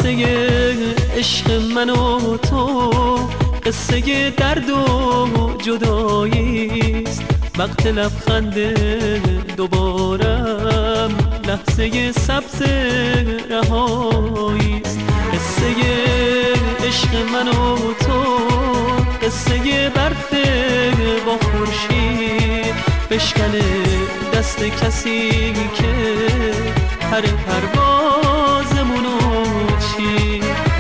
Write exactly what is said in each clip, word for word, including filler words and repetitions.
قصه عشق من و تو قصه درد و جداییست. وقت لبخند دوبارم لحظه سبز رهاییست. قصه عشق من و تو قصه برف با خورشید بشکنه دست کسی که پر پروازمونو چی.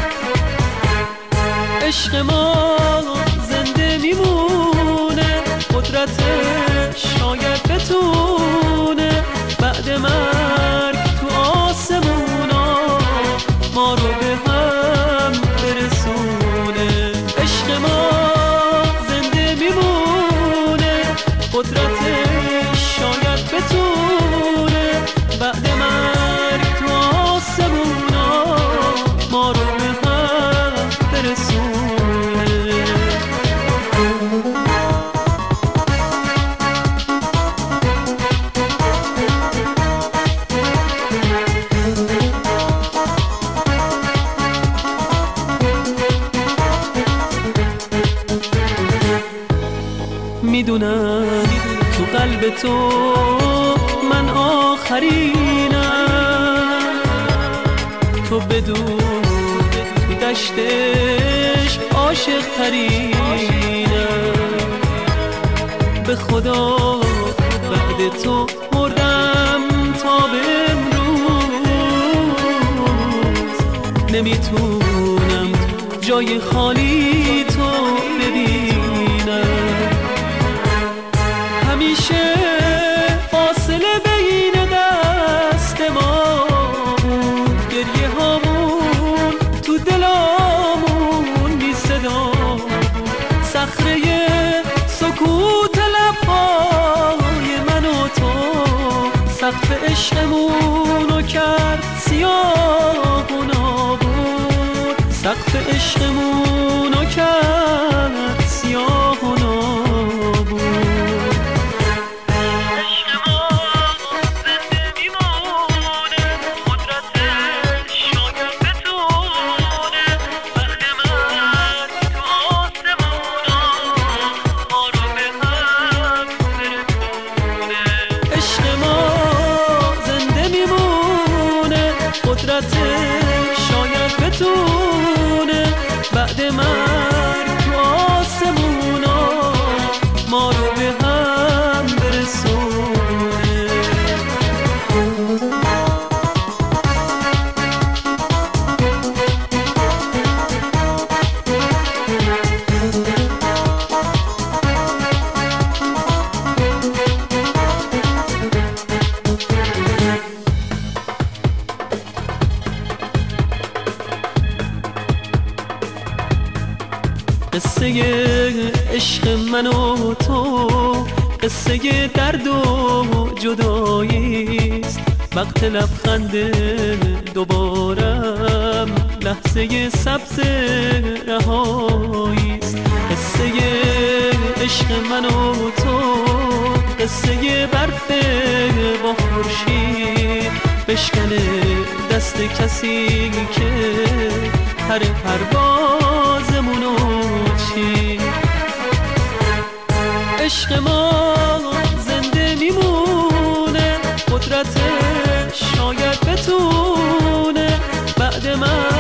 عشق ما زنده میمونه، قدرتش شاید بتونه بعد مرگ تو آسمونا ما رو به هم برسونه. عشق ما زنده میمونه، قدرتش شاید بتونه بعد مرگ تو آسمونا ما رو به هم برسونه. میدونم تو قلب تو من آخرینم، تو بدون تو دشتش عاشق ترینم. به خدا بعد تو مردم تا به امروز نمیتونم جای خالی تو ببینم. همیشه فاصله بین دست ما بود، گریه هامون تو دلامون بی صدا بود. صخره سکوت لبهای من و تو سقف عشقمونو کرد سیاه و نابود. سقف عشقمونو کرد سیاه و نابود. شاید بتونه بعد مرگ تو آسمونا ما رو به هم برسونه. قصه عشق من و تو قصه درد و جداییست. وقت لبخند دوبارم لحظه سبز رهاییست. قصه عشق من و تو قصه برف با خورشید بشکنه دست کسی که پر پروازمونو چی. عشق ما زنده میمونه، قدرتش شاید بتونه بعد من